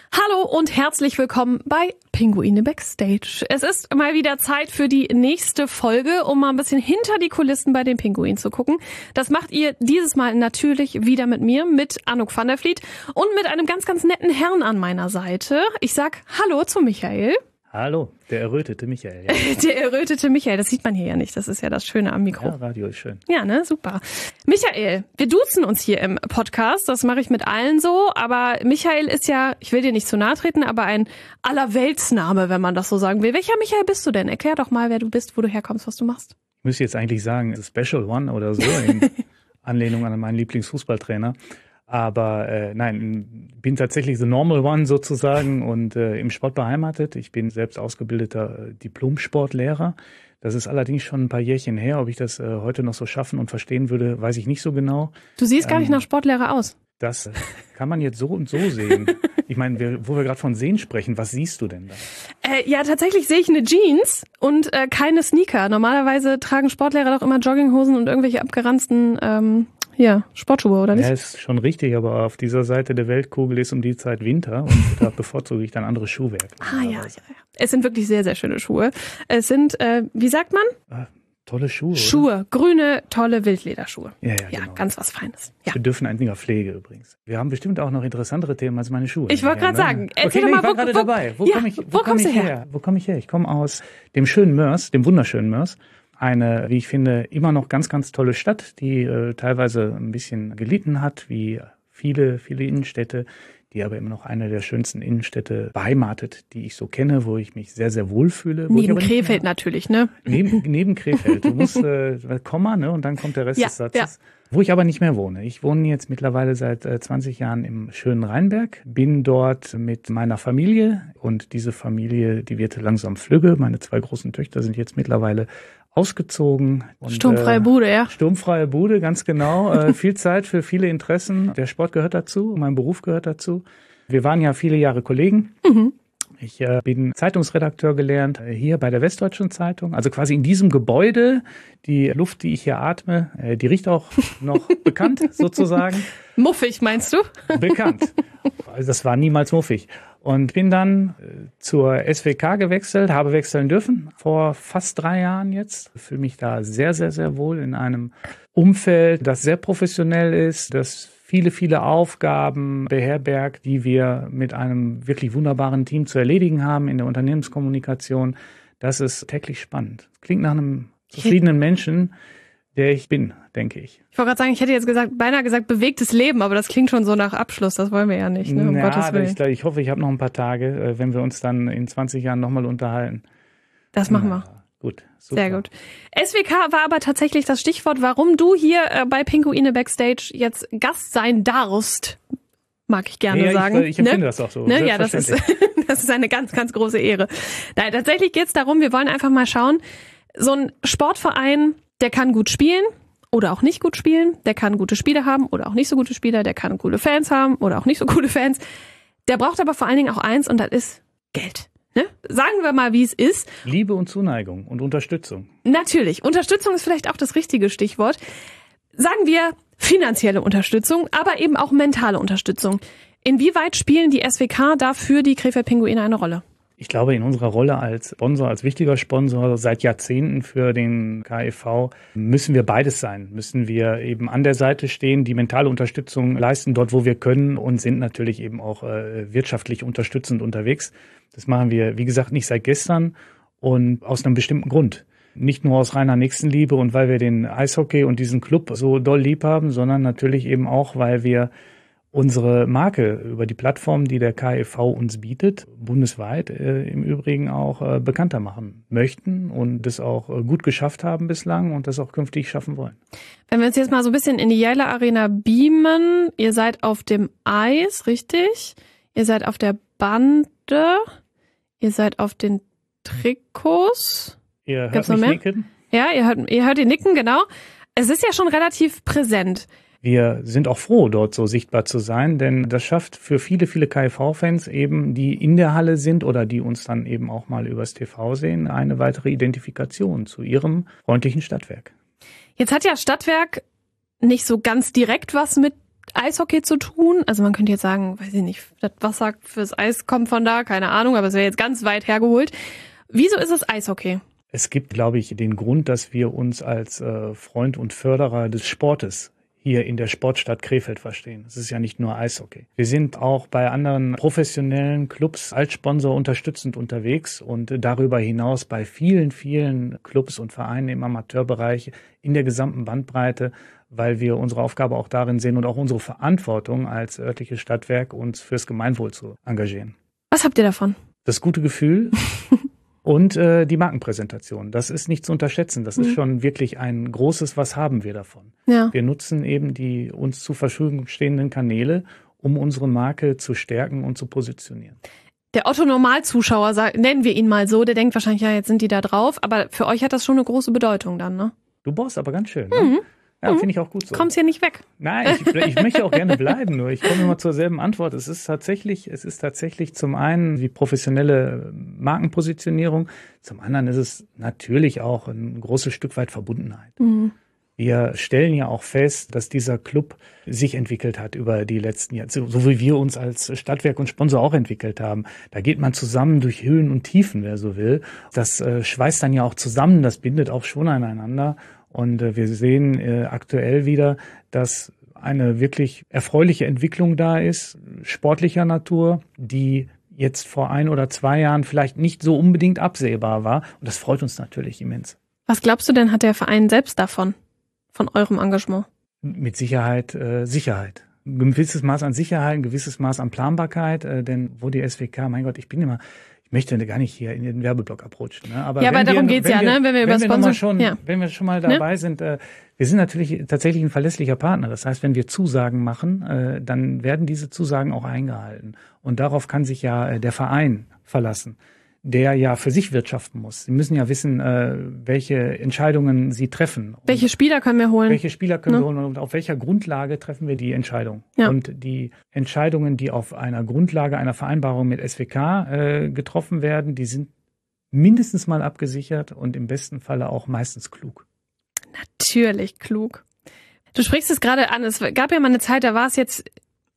Hallo und herzlich willkommen bei Pinguine Backstage. Es ist mal wieder Zeit für die nächste Folge, um mal ein bisschen hinter die Kulissen bei den Pinguinen zu gucken. Das macht ihr dieses Mal natürlich wieder mit mir, mit Anouk van der Vliet und mit einem ganz, ganz netten Herrn an meiner Seite. Ich sag Hallo zu Michael. Hallo, der errötete Michael. Ja. Der errötete Michael, das sieht man hier ja nicht. Das ist ja das Schöne am Mikro. Ja, Radio ist schön. Ja, ne, super. Michael, wir duzen uns hier im Podcast. Das mache ich mit allen so. Aber Michael ist ja, ich will dir nicht zu nahe treten, aber ein Allerweltsname, wenn man das so sagen will. Welcher Michael bist du denn? Erklär doch mal, wer du bist, wo du herkommst, was du machst. Ich müsste jetzt eigentlich sagen, Special One oder so, in Anlehnung an meinen Lieblingsfußballtrainer. Aber nein, bin tatsächlich the normal one sozusagen und im Sport beheimatet. Ich bin selbst ausgebildeter Diplom-Sportlehrer. Das ist allerdings schon ein paar Jährchen her. Ob ich das heute noch so schaffen und verstehen würde, weiß ich nicht so genau. Du siehst gar nicht nach Sportlehrer aus. Das kann man jetzt so und so sehen. Ich meine, wo wir gerade von Sehen sprechen, was siehst du denn da? Ja, tatsächlich sehe ich eine Jeans und keine Sneaker. Normalerweise tragen Sportlehrer doch immer Jogginghosen und irgendwelche abgeranzten Sportschuhe, oder nicht? Ja, ist schon richtig, aber auf dieser Seite der Weltkugel ist um die Zeit Winter und da bevorzuge ich dann andere Schuhwerke. Ja. Es sind wirklich sehr, sehr schöne Schuhe. Es sind, wie sagt man? Tolle Schuhe. Schuhe, oder? Grüne, tolle Wildlederschuhe. Ja, genau. Ganz was Feines. Ja. Wir dürfen ein Ding auf Pflege übrigens. Wir haben bestimmt auch noch interessantere Themen als meine Schuhe. Ich wollte gerade sagen, erzähl doch mal, ich war gerade dabei. Wo komme ich her? Wo komme ich her? Ich komme aus dem schönen Mörs, dem wunderschönen Mörs. Eine, wie ich finde, immer noch ganz, ganz tolle Stadt, die teilweise ein bisschen gelitten hat, wie viele, viele Innenstädte, die aber immer noch eine der schönsten Innenstädte beheimatet, die ich so kenne, wo ich mich sehr, sehr wohl fühle. Neben Krefeld natürlich, ne? Neben Krefeld. Du musst Komma, ne? Und dann kommt der Rest des Satzes. Ja. Wo ich aber nicht mehr wohne. Ich wohne jetzt mittlerweile seit 20 Jahren im schönen Rheinberg, bin dort mit meiner Familie und diese Familie, die wird langsam flügge. Meine 2 großen Töchter sind jetzt mittlerweile ausgezogen. Und, sturmfreie Bude, ja. Sturmfreie Bude, ganz genau. Viel Zeit für viele Interessen. Der Sport gehört dazu, mein Beruf gehört dazu. Wir waren ja viele Jahre Kollegen. Mhm. Ich bin Zeitungsredakteur gelernt, hier bei der Westdeutschen Zeitung, also quasi in diesem Gebäude. Die Luft, die ich hier atme, die riecht auch noch bekannt sozusagen. Muffig, meinst du? Bekannt. Also das war niemals muffig. Und bin dann zur SWK gewechselt, habe wechseln dürfen, vor fast 3 Jahren jetzt. Fühle mich da sehr, sehr, sehr wohl in einem Umfeld, das sehr professionell ist, das viele, viele Aufgaben beherbergt, die wir mit einem wirklich wunderbaren Team zu erledigen haben in der Unternehmenskommunikation. Das ist täglich spannend. Klingt nach einem zufriedenen Menschen, der ich bin, denke ich. Ich wollte gerade sagen, ich hätte jetzt beinahe gesagt bewegtes Leben, aber das klingt schon so nach Abschluss, das wollen wir ja nicht, ne? Gottes Willen. Ich hoffe, ich habe noch ein paar Tage, wenn wir uns dann in 20 Jahren nochmal unterhalten. Das machen wir. Gut, super. Sehr gut. SWK war aber tatsächlich das Stichwort, warum du hier bei Pinguine Backstage jetzt Gast sein darfst, mag ich gerne sagen. Ich empfinde das auch so. Ne? Ja, das ist eine ganz, ganz große Ehre. Nein, tatsächlich geht's darum, wir wollen einfach mal schauen, so ein Sportverein, der kann gut spielen oder auch nicht gut spielen, der kann gute Spieler haben oder auch nicht so gute Spieler, der kann coole Fans haben oder auch nicht so coole Fans. Der braucht aber vor allen Dingen auch eins und das ist Geld. Ne? Sagen wir mal, wie es ist. Liebe und Zuneigung und Unterstützung. Natürlich. Unterstützung ist vielleicht auch das richtige Stichwort. Sagen wir finanzielle Unterstützung, aber eben auch mentale Unterstützung. Inwieweit spielen die SWK da für die Krefeld Pinguine eine Rolle? Ich glaube, in unserer Rolle als Sponsor, als wichtiger Sponsor seit Jahrzehnten für den KFV müssen wir beides sein. Müssen wir eben an der Seite stehen, die mentale Unterstützung leisten, dort wo wir können und sind natürlich eben auch wirtschaftlich unterstützend unterwegs. Das machen wir, wie gesagt, nicht seit gestern und aus einem bestimmten Grund. Nicht nur aus reiner Nächstenliebe und weil wir den Eishockey und diesen Club so doll lieb haben, sondern natürlich eben auch, weil wir unsere Marke über die Plattform, die der KFV uns bietet, bundesweit im Übrigen auch bekannter machen möchten und das auch gut geschafft haben bislang und das auch künftig schaffen wollen. Wenn wir uns jetzt mal so ein bisschen in die Jäler Arena beamen, ihr seid auf dem Eis, richtig? Ihr seid auf der Bande, ihr seid auf den Trikots. Ihr hört mich nicken? Ja, ihr hört die nicken, genau. Es ist ja schon relativ präsent. Wir sind auch froh, dort so sichtbar zu sein, denn das schafft für viele, viele KFV-Fans eben, die in der Halle sind oder die uns dann eben auch mal übers TV sehen, eine weitere Identifikation zu ihrem freundlichen Stadtwerk. Jetzt hat ja Stadtwerk nicht so ganz direkt was mit Eishockey zu tun? Also man könnte jetzt sagen, weiß ich nicht, das Wasser fürs Eis kommt von da, keine Ahnung, aber es wäre jetzt ganz weit hergeholt. Wieso ist es Eishockey? Es gibt, glaube ich, den Grund, dass wir uns als Freund und Förderer des Sportes hier in der Sportstadt Krefeld verstehen. Es ist ja nicht nur Eishockey. Wir sind auch bei anderen professionellen Clubs als Sponsor unterstützend unterwegs und darüber hinaus bei vielen, vielen Clubs und Vereinen im Amateurbereich in der gesamten Bandbreite, weil wir unsere Aufgabe auch darin sehen und auch unsere Verantwortung als örtliches Stadtwerk, uns fürs Gemeinwohl zu engagieren. Was habt ihr davon? Das gute Gefühl und die Markenpräsentation. Das ist nicht zu unterschätzen. Das ist schon wirklich ein großes, was haben wir davon. Ja. Wir nutzen eben die uns zur Verfügung stehenden Kanäle, um unsere Marke zu stärken und zu positionieren. Der Otto-Normalzuschauer, nennen wir ihn mal so, der denkt wahrscheinlich, ja, jetzt sind die da drauf. Aber für euch hat das schon eine große Bedeutung dann, ne? Du bohrst aber ganz schön, ne? Ja, finde ich auch gut so. Kommst hier nicht weg. Nein, ich möchte auch gerne bleiben, nur ich komme immer zur selben Antwort. Es ist tatsächlich zum einen die professionelle Markenpositionierung, zum anderen ist es natürlich auch ein großes Stück weit Verbundenheit. Wir stellen ja auch fest, dass dieser Club sich entwickelt hat über die letzten Jahre, so wie wir uns als Stadtwerk und Sponsor auch entwickelt haben. Da geht man zusammen durch Höhen und Tiefen, wer so will. Das schweißt dann ja auch zusammen, das bindet auch schon aneinander. Und wir sehen aktuell wieder, dass eine wirklich erfreuliche Entwicklung da ist, sportlicher Natur, die jetzt vor 1 oder 2 Jahren vielleicht nicht so unbedingt absehbar war. Und das freut uns natürlich immens. Was glaubst du denn, hat der Verein selbst davon, von eurem Engagement? Mit Sicherheit Sicherheit. Ein gewisses Maß an Sicherheit, ein gewisses Maß an Planbarkeit, denn wo die SWK, mein Gott, ich möchte gar nicht hier in den Werbeblock abrutschen. Ne? Aber darum geht's ja, ne? Wenn wir schon mal dabei sind, wir sind natürlich tatsächlich ein verlässlicher Partner. Das heißt, wenn wir Zusagen machen, dann werden diese Zusagen auch eingehalten. Und darauf kann sich ja der Verein verlassen, der ja für sich wirtschaften muss. Sie müssen ja wissen, welche Entscheidungen sie treffen. Welche Spieler können wir holen? Welche Spieler können wir holen und auf welcher Grundlage treffen wir die Entscheidung? Ja. Und die Entscheidungen, die auf einer Grundlage einer Vereinbarung mit SWK getroffen werden, die sind mindestens mal abgesichert und im besten Falle auch meistens klug. Natürlich klug. Du sprichst es gerade an. Es gab ja mal eine Zeit, da war es jetzt,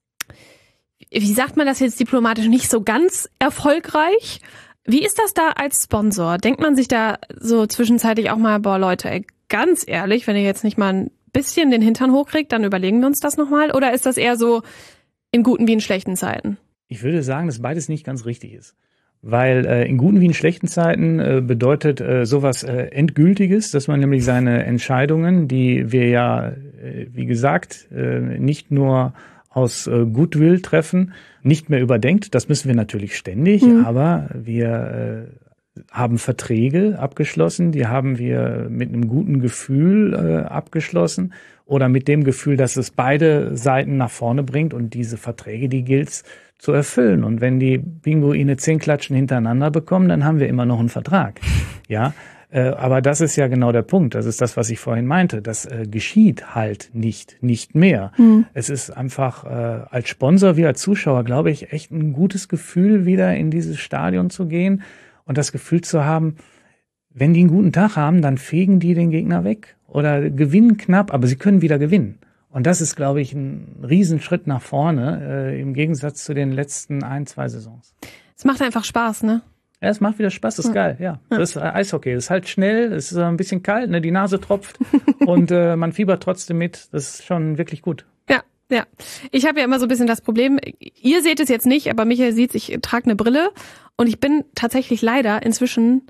wie sagt man das jetzt diplomatisch, nicht so ganz erfolgreich. Wie ist das da als Sponsor? Denkt man sich da so zwischenzeitlich auch mal, boah Leute, ey, ganz ehrlich, wenn ihr jetzt nicht mal ein bisschen den Hintern hochkriegt, dann überlegen wir uns das nochmal? Oder ist das eher so in guten wie in schlechten Zeiten? Ich würde sagen, dass beides nicht ganz richtig ist. Weil in guten wie in schlechten Zeiten bedeutet sowas Endgültiges, dass man nämlich seine Entscheidungen, die wir ja, wie gesagt, nicht nur aus Goodwill treffen, nicht mehr überdenkt. Das müssen wir natürlich ständig, aber wir haben Verträge abgeschlossen, die haben wir mit einem guten Gefühl abgeschlossen oder mit dem Gefühl, dass es beide Seiten nach vorne bringt und diese Verträge, die gilt's zu erfüllen. Und wenn die Pinguine 10 Klatschen hintereinander bekommen, dann haben wir immer noch einen Vertrag. Ja, aber das ist ja genau der Punkt. Das ist das, was ich vorhin meinte. Das geschieht halt nicht mehr. Es ist einfach als Sponsor wie als Zuschauer, glaube ich, echt ein gutes Gefühl, wieder in dieses Stadion zu gehen und das Gefühl zu haben, wenn die einen guten Tag haben, dann fegen die den Gegner weg oder gewinnen knapp, aber sie können wieder gewinnen. Und das ist, glaube ich, ein Riesenschritt nach vorne im Gegensatz zu den letzten 1-2 Saisons. Es macht einfach Spaß, ne? Ja, es macht wieder Spaß, das ist geil, ja. Das ist Eishockey, das ist halt schnell, es ist ein bisschen kalt, ne, die Nase tropft und man fiebert trotzdem mit. Das ist schon wirklich gut. Ja. Ich habe ja immer so ein bisschen das Problem, ihr seht es jetzt nicht, aber Michael sieht's, ich trage eine Brille und ich bin tatsächlich leider inzwischen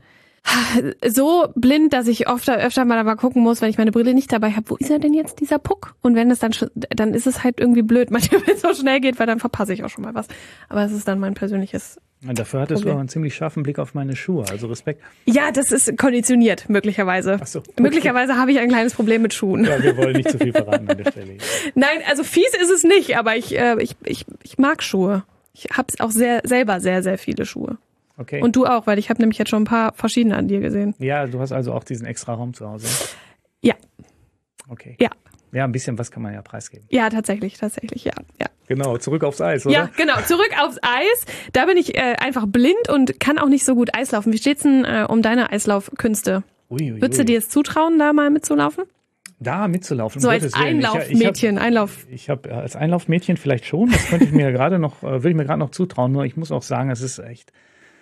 so blind, dass ich öfter mal gucken muss, wenn ich meine Brille nicht dabei habe, wo ist er denn jetzt, dieser Puck? Und wenn es dann ist es halt irgendwie blöd, manchmal, wenn es so schnell geht, weil dann verpasse ich auch schon mal was. Aber es ist dann mein persönliches Ja, dafür hattest du aber einen ziemlich scharfen Blick auf meine Schuhe, also Respekt. Ja, das ist konditioniert, möglicherweise. Ach so, okay. Möglicherweise habe ich ein kleines Problem mit Schuhen. Ja, wir wollen nicht zu viel verraten an der Stelle. Nein, also fies ist es nicht, aber ich mag Schuhe. Ich habe auch selber sehr, sehr viele Schuhe. Okay. Und du auch, weil ich habe nämlich jetzt schon ein paar verschiedene an dir gesehen. Ja, du hast also auch diesen extra Raum zu Hause. Ja. Okay. Ja. Ja, ein bisschen was kann man ja preisgeben. Ja, tatsächlich, ja. Genau, zurück aufs Eis, oder? Ja, genau, zurück aufs Eis. Da bin ich einfach blind und kann auch nicht so gut Eislaufen. Wie steht's denn um deine Eislaufkünste? Würdest du dir es zutrauen, da mal mitzulaufen? Da mitzulaufen. So als Einlaufmädchen, Ich habe als Einlaufmädchen vielleicht schon, das könnte ich mir gerade noch, würde ich mir gerade noch zutrauen, nur ich muss auch sagen, es ist echt,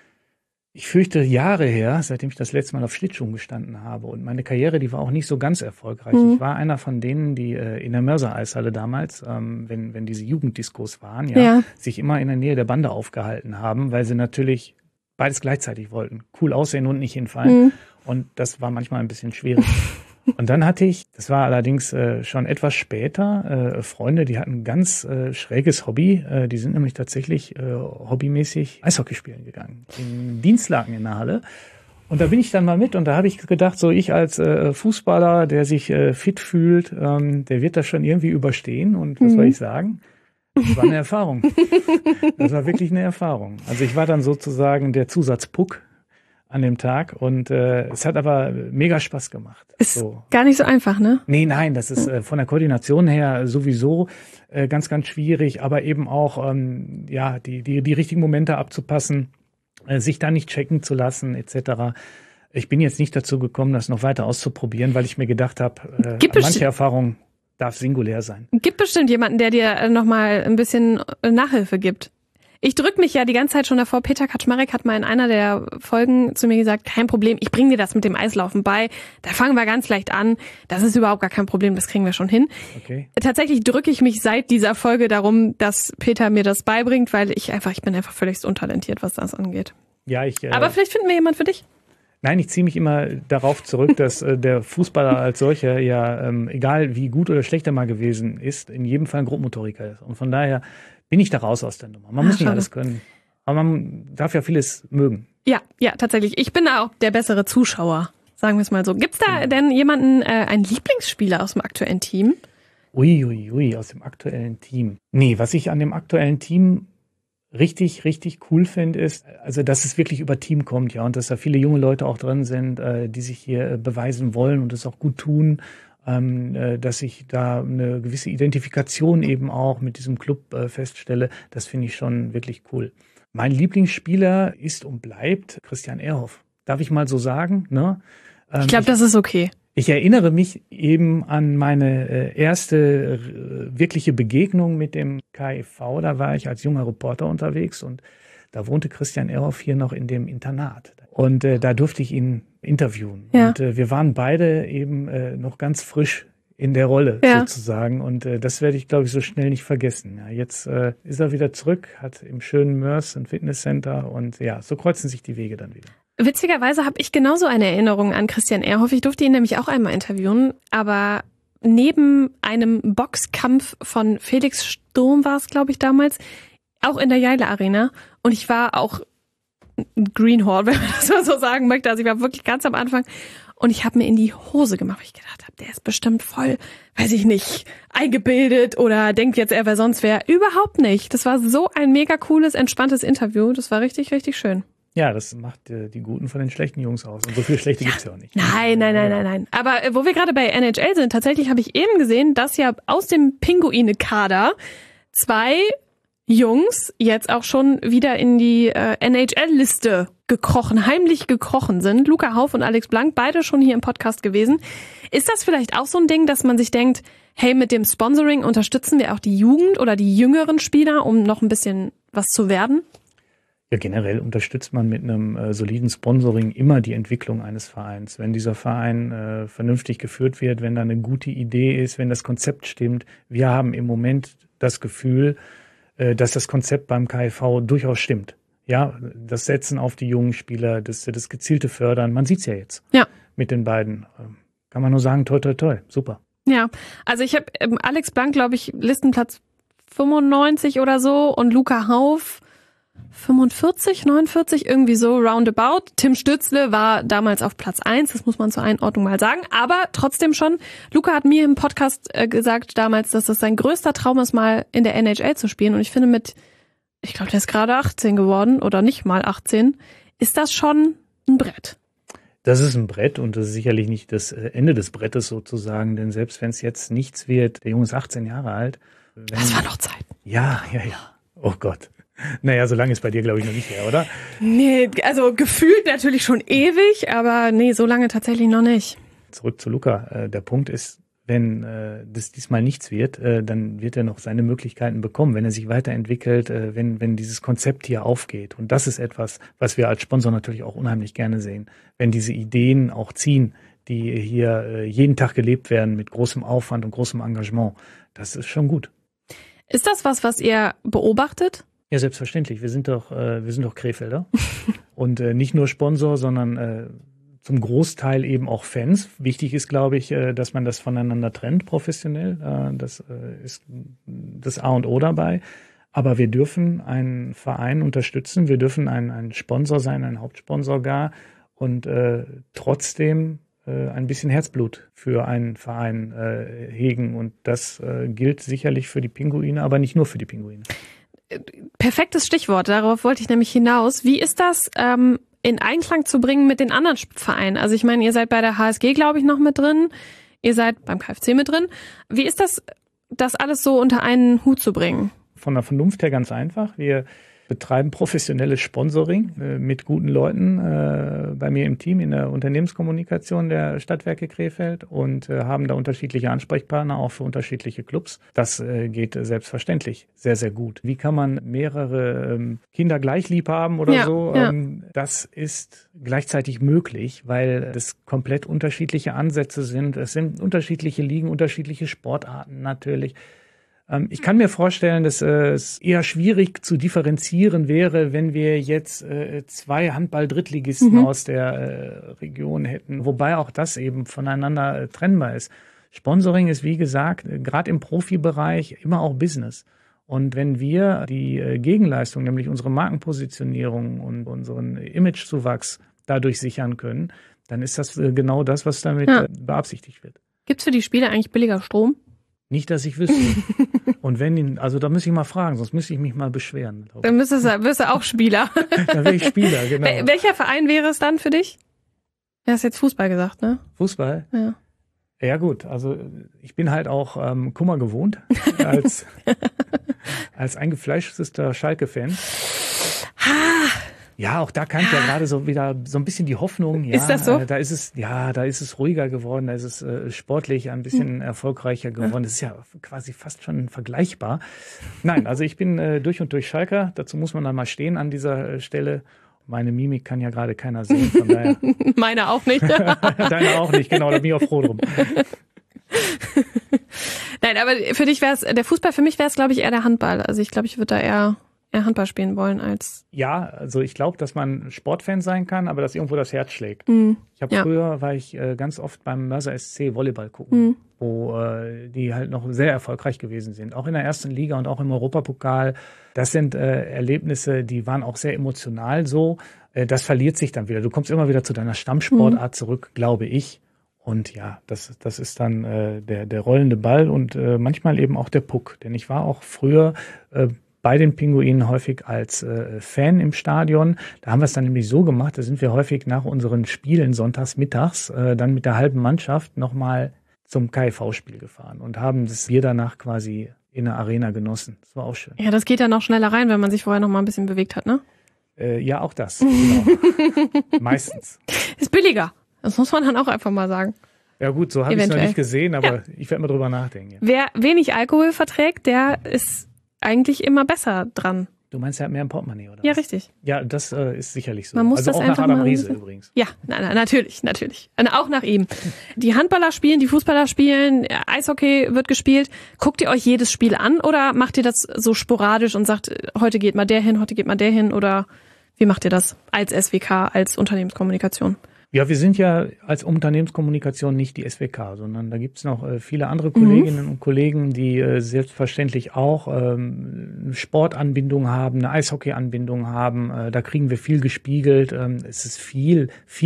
ich fürchte Jahre her, seitdem ich das letzte Mal auf Schlittschuhen gestanden habe und meine Karriere, die war auch nicht so ganz erfolgreich. Ich war einer von denen, die in der Mörser-Eishalle damals, wenn diese Jugenddiskos waren, sich immer in der Nähe der Bande aufgehalten haben, weil sie natürlich beides gleichzeitig wollten. Cool aussehen und nicht hinfallen. Und das war manchmal ein bisschen schwierig. Und dann hatte ich, das war allerdings schon etwas später, Freunde, die hatten ein ganz schräges Hobby. Die sind nämlich tatsächlich hobbymäßig Eishockey spielen gegangen. In Dienstlaken in der Halle. Und da bin ich dann mal mit und da habe ich gedacht, so ich als Fußballer, der sich fit fühlt, der wird das schon irgendwie überstehen. Und was soll ich sagen? Das war eine Erfahrung. Das war wirklich eine Erfahrung. Also ich war dann sozusagen der Zusatzpuck an dem Tag und es hat aber mega Spaß gemacht. Ist so. Gar nicht so einfach, ne? Nee, nein, das ist von der Koordination her sowieso ganz, ganz schwierig, aber eben auch die richtigen Momente abzupassen, sich da nicht checken zu lassen etc. Ich bin jetzt nicht dazu gekommen, das noch weiter auszuprobieren, weil ich mir gedacht habe, manche Erfahrung darf singulär sein. Gibt bestimmt jemanden, der dir nochmal ein bisschen Nachhilfe gibt. Ich drücke mich ja die ganze Zeit schon davor. Peter Kaczmarek hat mal in einer der Folgen zu mir gesagt, kein Problem, ich bringe dir das mit dem Eislaufen bei. Da fangen wir ganz leicht an. Das ist überhaupt gar kein Problem, das kriegen wir schon hin. Okay. Tatsächlich drücke ich mich seit dieser Folge darum, dass Peter mir das beibringt, weil ich bin einfach völlig untalentiert, was das angeht. Ja, aber vielleicht finden wir jemand für dich. Nein, ich ziehe mich immer darauf zurück, dass der Fußballer als solcher egal wie gut oder schlecht er mal gewesen ist, in jedem Fall ein Grobmotoriker ist. Und von daher bin ich da raus aus der Nummer. Man muss nicht alles können. Aber man darf ja vieles mögen. Ja, tatsächlich. Ich bin da auch der bessere Zuschauer, sagen wir es mal so. Gibt's da denn jemanden, einen Lieblingsspieler aus dem aktuellen Team? Ui, aus dem aktuellen Team. Nee, was ich an dem aktuellen Team richtig, richtig cool finde, ist, also dass es wirklich über Team kommt, ja, und dass da viele junge Leute auch drin sind, die sich hier beweisen wollen und es auch gut tun. Dass ich da eine gewisse Identifikation eben auch mit diesem Club feststelle, das finde ich schon wirklich cool. Mein Lieblingsspieler ist und bleibt Christian Ehrhoff. Darf ich mal so sagen? Ne? Ich glaube, das ist okay. Ich erinnere mich eben an meine erste wirkliche Begegnung mit dem KIV. Da war ich als junger Reporter unterwegs und da wohnte Christian Ehrhoff hier noch in dem Internat. Und da durfte ich ihn interviewen. Ja. Und wir waren beide eben noch ganz frisch in der Rolle sozusagen. Und das werde ich, glaube ich, so schnell nicht vergessen. Ja, jetzt ist er wieder zurück, hat im schönen Mörs ein Fitnesscenter. Und ja, so kreuzen sich die Wege dann wieder. Witzigerweise habe ich genauso eine Erinnerung an Christian Ehrhoff. Ich durfte ihn nämlich auch einmal interviewen. Aber neben einem Boxkampf von Felix Sturm war es, glaube ich, damals, auch in der Jeile Arena. Und ich war auch Greenhorn, wenn man das mal so sagen möchte. Also ich war wirklich ganz am Anfang und ich habe mir in die Hose gemacht, weil ich gedacht habe, der ist bestimmt voll, weiß ich nicht, eingebildet oder denkt jetzt, er wäre sonst wer. Überhaupt nicht. Das war so ein mega cooles, entspanntes Interview. Das war richtig, richtig schön. Ja, das macht die Guten von den schlechten Jungs aus. Und so viele schlechte gibt's ja auch nicht. Nein. Aber wo wir gerade bei NHL sind, tatsächlich habe ich eben gesehen, dass ja aus dem Pinguine-Kader 2 Jungs jetzt auch schon wieder in die NHL-Liste heimlich gekrochen sind. Luca Hauff und Alex Blank, beide schon hier im Podcast gewesen. Ist das vielleicht auch so ein Ding, dass man sich denkt, hey, mit dem Sponsoring unterstützen wir auch die Jugend oder die jüngeren Spieler, um noch ein bisschen was zu werden? Ja, generell unterstützt man mit einem soliden Sponsoring immer die Entwicklung eines Vereins. Wenn dieser Verein vernünftig geführt wird, wenn da eine gute Idee ist, wenn das Konzept stimmt. Wir haben im Moment das Gefühl, dass das Konzept beim KIV durchaus stimmt. Ja, das Setzen auf die jungen Spieler, das gezielte Fördern, man sieht's ja jetzt mit den beiden. Kann man nur sagen, toi, toi, toi, super. Ja, also ich habe Alex Blank, glaube ich, Listenplatz 95 oder so und Luca Hauff 45, 49, irgendwie so roundabout. Tim Stützle war damals auf Platz 1, das muss man zur Einordnung mal sagen, aber trotzdem schon. Luca hat mir im Podcast gesagt damals, dass das sein größter Traum ist, mal in der NHL zu spielen und ich finde ich glaube, der ist gerade 18 geworden oder nicht mal 18, ist das schon ein Brett. Das ist ein Brett und das ist sicherlich nicht das Ende des Brettes sozusagen, denn selbst wenn es jetzt nichts wird, der Junge ist 18 Jahre alt. Das war noch Zeit. Ja. Oh Gott. Naja, so lange ist bei dir, glaube ich, noch nicht her, oder? Nee, also gefühlt natürlich schon ewig, aber nee, so lange tatsächlich noch nicht. Zurück zu Luca. Der Punkt ist, wenn das diesmal nichts wird, dann wird er noch seine Möglichkeiten bekommen, wenn er sich weiterentwickelt, wenn dieses Konzept hier aufgeht. Und das ist etwas, was wir als Sponsor natürlich auch unheimlich gerne sehen, wenn diese Ideen auch ziehen, die hier jeden Tag gelebt werden mit großem Aufwand und großem Engagement. Das ist schon gut. Ist das was ihr beobachtet? Ja, selbstverständlich. Wir sind doch Krefelder und nicht nur Sponsor, sondern zum Großteil eben auch Fans. Wichtig ist, glaube ich, dass man das voneinander trennt, professionell. Das ist das A und O dabei. Aber wir dürfen einen Verein unterstützen. Wir dürfen ein Sponsor sein, ein Hauptsponsor gar und trotzdem ein bisschen Herzblut für einen Verein hegen. Und das gilt sicherlich für die Pinguine, aber nicht nur für die Pinguine. Perfektes Stichwort, darauf wollte ich nämlich hinaus. Wie ist das in Einklang zu bringen mit den anderen Vereinen? Also ich meine, ihr seid bei der HSG, glaube ich, noch mit drin. Ihr seid beim KFC mit drin. Wie ist das alles so unter einen Hut zu bringen? Von der Vernunft her ganz einfach. Wir betreiben professionelles Sponsoring mit guten Leuten bei mir im Team in der Unternehmenskommunikation der Stadtwerke Krefeld und haben da unterschiedliche Ansprechpartner, auch für unterschiedliche Clubs. Das geht selbstverständlich sehr, sehr gut. Wie kann man mehrere Kinder gleich lieb haben oder so? Ja. Das ist gleichzeitig möglich, weil es komplett unterschiedliche Ansätze sind. Es sind unterschiedliche Ligen, unterschiedliche Sportarten natürlich. Ich kann mir vorstellen, dass es eher schwierig zu differenzieren wäre, wenn wir jetzt 2 Handball-Drittligisten aus der Region hätten, wobei auch das eben voneinander trennbar ist. Sponsoring ist, wie gesagt, gerade im Profibereich immer auch Business. Und wenn wir die Gegenleistung, nämlich unsere Markenpositionierung und unseren Imagezuwachs dadurch sichern können, dann ist das genau das, was damit beabsichtigt wird. Gibt's für die Spieler eigentlich billiger Strom? Nicht, dass ich wüsste. Und da muss ich mal fragen, sonst müsste ich mich mal beschweren. Dann wirst du auch Spieler. Dann wäre ich Spieler, genau. Welcher Verein wäre es dann für dich? Du hast jetzt Fußball gesagt, ne? Fußball? Ja. Ja gut, also ich bin halt auch Kummer gewohnt als eingefleischter Schalke-Fan. Ja, auch da kam ja gerade so wieder so ein bisschen die Hoffnung. Ja, ist das so? Da ist es ruhiger geworden, da ist es sportlich ein bisschen erfolgreicher geworden. Das ist ja quasi fast schon vergleichbar. Nein, also ich bin durch und durch Schalker. Dazu muss man dann mal stehen an dieser Stelle. Meine Mimik kann ja gerade keiner sehen, von daher. Meine auch nicht. Deine auch nicht, genau, da bin ich auch froh drum. Nein, aber für dich wäre es, der Fußball, für mich wäre es, glaube ich, eher der Handball. Also ich glaube, ich würde da eher Handball spielen wollen als... Ja, also ich glaube, dass man Sportfan sein kann, aber dass irgendwo das Herz schlägt. Früher war ich ganz oft beim Mörser SC Volleyball gucken, wo die halt noch sehr erfolgreich gewesen sind. Auch in der ersten Liga und auch im Europapokal. Das sind Erlebnisse, die waren auch sehr emotional so. Das verliert sich dann wieder. Du kommst immer wieder zu deiner Stammsportart zurück, glaube ich. Und ja, das ist dann der rollende Ball und manchmal eben auch der Puck. Denn ich war auch früher bei den Pinguinen häufig als Fan im Stadion. Da haben wir es dann nämlich so gemacht, da sind wir häufig nach unseren Spielen sonntags mittags dann mit der halben Mannschaft nochmal zum KIV-Spiel gefahren und haben das Bier danach quasi in der Arena genossen. Das war auch schön. Ja, das geht ja noch schneller rein, wenn man sich vorher noch mal ein bisschen bewegt hat, ne? Ja, auch das. Genau. Meistens. Ist billiger. Das muss man dann auch einfach mal sagen. Ja gut, so habe ich es noch nicht gesehen, aber ich werde mal drüber nachdenken. Ja. Wer wenig Alkohol verträgt, der ist eigentlich immer besser dran. Du meinst, er hat mehr im Portemonnaie, oder? Ja, richtig. Ja, das ist sicherlich so. Man muss also das auch einfach nach Adam mal Riese übrigens. Ja, natürlich. Auch nach ihm. Die Handballer spielen, die Fußballer spielen, Eishockey wird gespielt. Guckt ihr euch jedes Spiel an oder macht ihr das so sporadisch und sagt, heute geht mal der hin, heute geht mal der hin? Oder wie macht ihr das als SWK, als Unternehmenskommunikation? Ja, wir sind ja als Unternehmenskommunikation nicht die SWK, sondern da gibt's noch viele andere Kolleginnen und Kollegen, die selbstverständlich auch eine Sportanbindung haben, eine Eishockey-Anbindung haben. Da kriegen wir viel gespiegelt. Es ist viel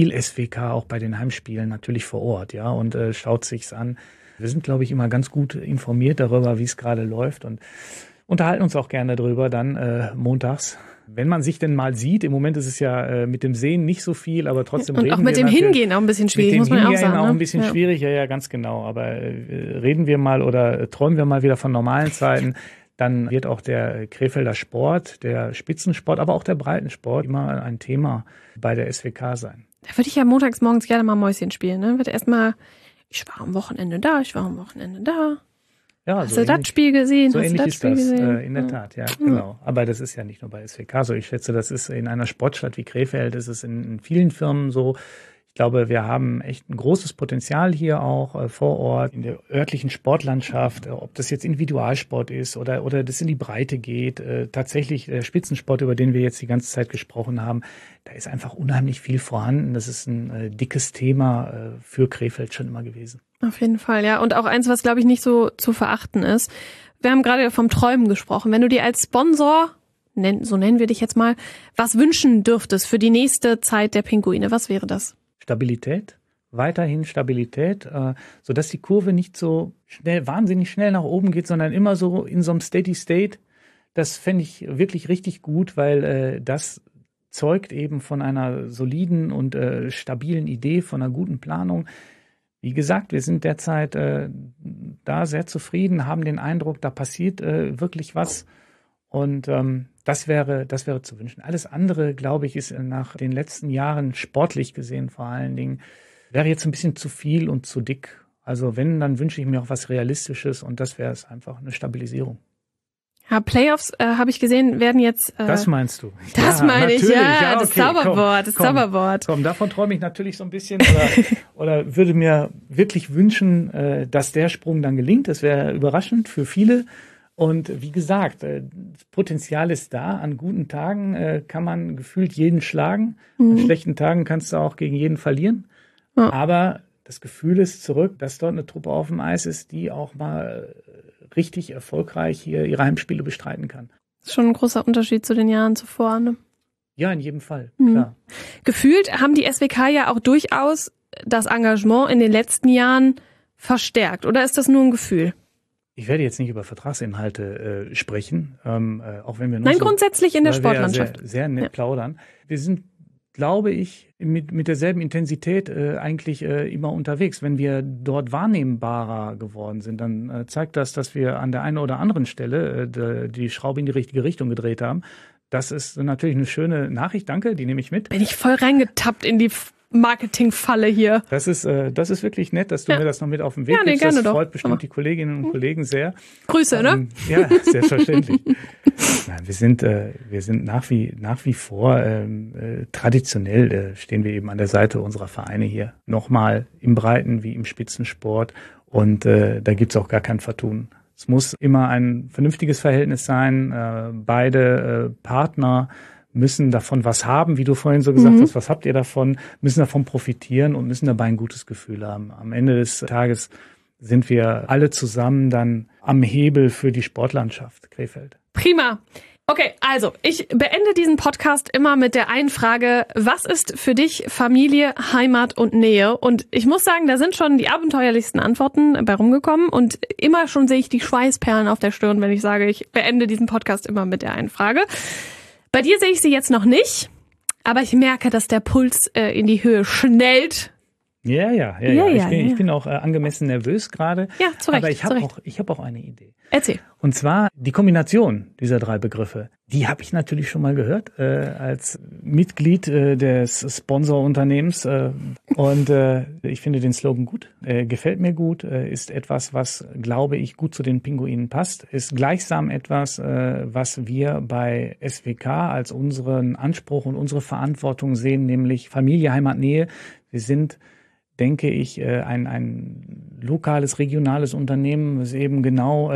SWK auch bei den Heimspielen natürlich vor Ort, ja, und schaut sich's an. Wir sind, glaube ich, immer ganz gut informiert darüber, wie es gerade läuft und unterhalten uns auch gerne darüber dann montags. Wenn man sich denn mal sieht, im Moment ist es ja mit dem Sehen nicht so viel, aber trotzdem reden wir. Und auch mit dem Hingehen auch ein bisschen schwierig, muss man ja auch sagen. Auch ein bisschen schwierig, ja, ganz genau. Aber reden wir mal oder träumen wir mal wieder von normalen Zeiten, dann wird auch der Krefelder Sport, der Spitzensport, aber auch der Breitensport immer ein Thema bei der SWK sein. Da würde ich ja montags morgens gerne mal Mäuschen spielen, ne? Wird erstmal ich war am Wochenende da, ich war am Wochenende da. Ja, Hast du das Spiel gesehen? So Hast du ähnlich ist das, gesehen? in der Tat, ja, genau. Aber das ist ja nicht nur bei SWK so. Ich schätze, das ist in einer Sportstadt wie Krefeld, ist es in vielen Firmen so. Ich glaube, wir haben echt ein großes Potenzial hier auch vor Ort in der örtlichen Sportlandschaft, ob das jetzt Individualsport ist oder das in die Breite geht. Tatsächlich der Spitzensport, über den wir jetzt die ganze Zeit gesprochen haben, da ist einfach unheimlich viel vorhanden. Das ist ein dickes Thema für Krefeld schon immer gewesen. Auf jeden Fall, ja. Und auch eins, was, glaube ich, nicht so zu verachten ist. Wir haben gerade vom Träumen gesprochen. Wenn du dir als Sponsor, so nennen wir dich jetzt mal, was wünschen dürftest für die nächste Zeit der Pinguine, was wäre das? Stabilität, weiterhin Stabilität, sodass die Kurve nicht so schnell, wahnsinnig schnell nach oben geht, sondern immer so in so einem Steady State. Das fände ich wirklich richtig gut, weil das zeugt eben von einer soliden und stabilen Idee, von einer guten Planung. Wie gesagt, wir sind derzeit da sehr zufrieden, haben den Eindruck, da passiert wirklich was. Und das wäre zu wünschen. Alles andere, glaube ich, ist nach den letzten Jahren sportlich gesehen vor allen Dingen, wäre jetzt ein bisschen zu viel und zu dick. Also wenn, dann wünsche ich mir auch was Realistisches und das wäre es einfach, eine Stabilisierung. Ja, Playoffs, habe ich gesehen, werden jetzt... das meinst du? Das ja, meine ich, ja, das okay, Zauberwort, Zauberwort. Komm, davon träume ich natürlich so ein bisschen oder würde mir wirklich wünschen, dass der Sprung dann gelingt. Das wäre überraschend für viele. Und wie gesagt, das Potenzial ist da. An guten Tagen kann man gefühlt jeden schlagen. An schlechten Tagen kannst du auch gegen jeden verlieren. Ja. Aber das Gefühl ist zurück, dass dort eine Truppe auf dem Eis ist, die auch mal richtig erfolgreich hier ihre Heimspiele bestreiten kann. Das ist schon ein großer Unterschied zu den Jahren zuvor, ne? Ja, in jedem Fall, klar. Gefühlt haben die SWK ja auch durchaus das Engagement in den letzten Jahren verstärkt. Oder ist das nur ein Gefühl? Ich werde jetzt nicht über Vertragsinhalte sprechen, auch wenn wir nur grundsätzlich in der Sportlandschaft. Sehr nett plaudern. Wir sind, glaube ich, mit derselben Intensität eigentlich immer unterwegs. Wenn wir dort wahrnehmbarer geworden sind, dann zeigt das, dass wir an der einen oder anderen Stelle die Schraube in die richtige Richtung gedreht haben. Das ist natürlich eine schöne Nachricht, danke, die nehme ich mit. Bin ich voll reingetappt in die Marketingfalle hier. Das ist wirklich nett, dass du mir das noch mit auf den Weg gibst. Gerne das freut bestimmt die Kolleginnen und Kollegen sehr. Grüße, ne? Ja, selbstverständlich. Nein, wir sind nach wie vor traditionell stehen wir eben an der Seite unserer Vereine hier. Nochmal im Breiten wie im Spitzensport und da gibt's auch gar kein Vertun. Es muss immer ein vernünftiges Verhältnis sein. Beide Partner müssen davon was haben, wie du vorhin so gesagt hast, was habt ihr davon, müssen davon profitieren und müssen dabei ein gutes Gefühl haben. Am Ende des Tages sind wir alle zusammen dann am Hebel für die Sportlandschaft Krefeld. Prima. Okay, also ich beende diesen Podcast immer mit der einen Frage, was ist für dich Familie, Heimat und Nähe? Und ich muss sagen, da sind schon die abenteuerlichsten Antworten bei rumgekommen und immer schon sehe ich die Schweißperlen auf der Stirn, wenn ich sage, ich beende diesen Podcast immer mit der einen Frage. Bei dir sehe ich sie jetzt noch nicht, aber ich merke, dass der Puls in die Höhe schnellt. Ja. Ich bin auch angemessen nervös gerade. Ja, zu Recht. Aber ich habe auch eine Idee. Erzähl. Und zwar die Kombination dieser drei Begriffe. Die habe ich natürlich schon mal gehört als Mitglied des Sponsorunternehmens. Und ich finde den Slogan gut, gefällt mir gut, ist etwas, was, glaube ich, gut zu den Pinguinen passt. Ist gleichsam etwas, was wir bei SWK als unseren Anspruch und unsere Verantwortung sehen, nämlich Familie, Heimat, Nähe. Wir sind, denke ich, ein lokales, regionales Unternehmen, das eben genau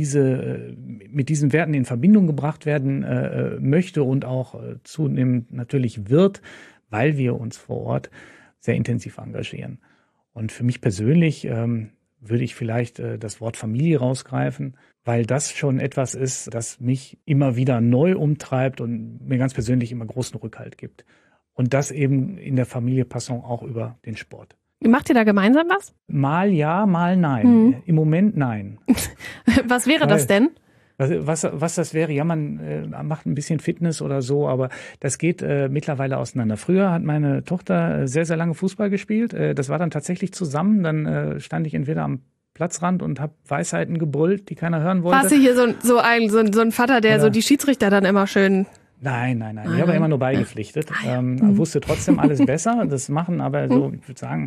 mit diesen Werten in Verbindung gebracht werden möchte und auch zunehmend natürlich wird, weil wir uns vor Ort sehr intensiv engagieren. Und für mich persönlich würde ich vielleicht das Wort Familie rausgreifen, weil das schon etwas ist, das mich immer wieder neu umtreibt und mir ganz persönlich immer großen Rückhalt gibt. Und das eben in der Familie Passant auch über den Sport. Macht ihr da gemeinsam was? Mal ja, mal nein. Im Moment nein. Was wäre das denn? Was das wäre? Ja, man macht ein bisschen Fitness oder so, aber das geht mittlerweile auseinander. Früher hat meine Tochter sehr, sehr lange Fußball gespielt. Das war dann tatsächlich zusammen. Dann stand ich entweder am Platzrand und habe Weisheiten gebrüllt, die keiner hören wollte. Warst du hier so ein Vater, der so die Schiedsrichter dann immer schön... Nein. Ich habe immer nur beigepflichtet. Wusste trotzdem alles besser. Das machen aber so, ich würde sagen,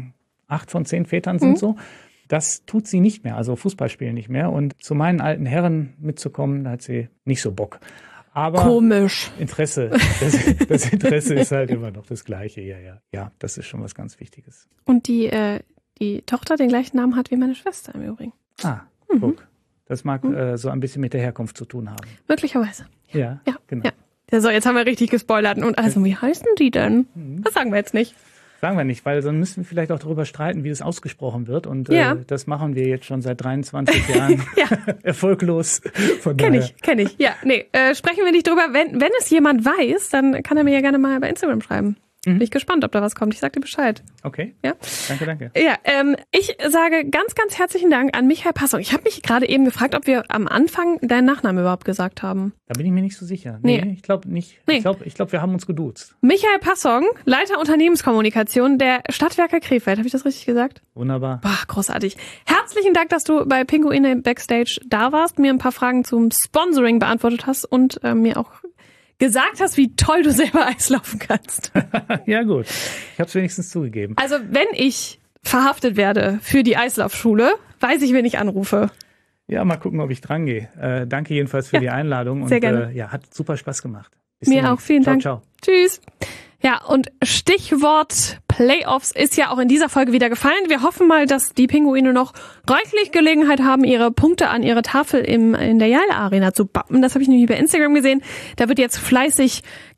8 von 10 Vätern sind so. Das tut sie nicht mehr, also Fußball spielen nicht mehr. Und zu meinen alten Herren mitzukommen, da hat sie nicht so Bock. Aber komisch. Interesse, das Interesse ist halt immer noch das Gleiche. Ja, das ist schon was ganz Wichtiges. Und die Tochter den gleichen Namen hat wie meine Schwester im Übrigen. Guck. Das mag so ein bisschen mit der Herkunft zu tun haben. Möglicherweise. Ja, genau. Ja, so, jetzt haben wir richtig gespoilert. Und also, wie heißen die denn? Das sagen wir jetzt nicht. Sagen wir nicht, weil dann müssen wir vielleicht auch darüber streiten, wie es ausgesprochen wird. Und das machen wir jetzt schon seit 23 Jahren erfolglos. Kenn ich. Ja, nee, sprechen wir nicht drüber. Wenn es jemand weiß, dann kann er mir ja gerne mal bei Instagram schreiben. Bin ich gespannt, ob da was kommt. Ich sag dir Bescheid. Okay. Ja? Danke. Ja, ich sage ganz, ganz herzlichen Dank an Michael Passong. Ich habe mich gerade eben gefragt, ob wir am Anfang deinen Nachnamen überhaupt gesagt haben. Da bin ich mir nicht so sicher. Nee. Ich glaube nicht. Nee. Ich glaube, wir haben uns geduzt. Michael Passong, Leiter Unternehmenskommunikation der Stadtwerke Krefeld. Habe ich das richtig gesagt? Wunderbar. Boah, großartig. Herzlichen Dank, dass du bei Pinguine Backstage da warst, mir ein paar Fragen zum Sponsoring beantwortet hast und mir auch gesagt hast, wie toll du selber Eislaufen kannst. Ja gut, ich habe es wenigstens zugegeben. Also wenn ich verhaftet werde für die Eislaufschule, weiß ich, wen ich anrufe. Ja, mal gucken, ob ich dran gehe. Danke jedenfalls für die Einladung. Sehr gerne. Hat super Spaß gemacht. Bis mir auch, vielen Dank. Ciao. Tschüss. Ja, und Stichwort Playoffs ist ja auch in dieser Folge wieder gefallen. Wir hoffen mal, dass die Pinguine noch reichlich Gelegenheit haben, ihre Punkte an ihre Tafel in der Jale Arena zu bappen. Das habe ich nämlich bei Instagram gesehen. Da wird jetzt fleißig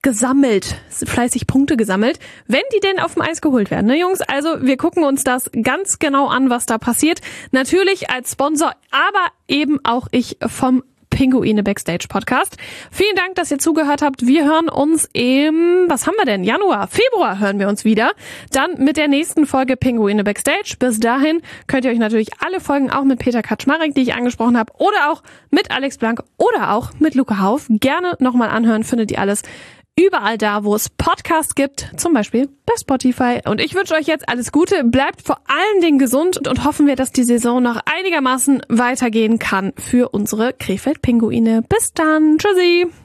Punkte gesammelt, wenn die denn auf dem Eis geholt werden, ne Jungs? Also wir gucken uns das ganz genau an, was da passiert. Natürlich als Sponsor, aber eben auch ich vom Pinguine Backstage Podcast. Vielen Dank, dass ihr zugehört habt. Wir hören uns was haben wir denn? Februar hören wir uns wieder. Dann mit der nächsten Folge Pinguine Backstage. Bis dahin könnt ihr euch natürlich alle Folgen auch mit Peter Kaczmarek, die ich angesprochen habe, oder auch mit Alex Blank oder auch mit Luca Hauf gerne nochmal anhören. Findet ihr alles überall da, wo es Podcasts gibt, zum Beispiel bei Spotify. Und ich wünsche euch jetzt alles Gute, bleibt vor allen Dingen gesund und hoffen wir, dass die Saison noch einigermaßen weitergehen kann für unsere Krefeld-Pinguine. Bis dann, tschüssi!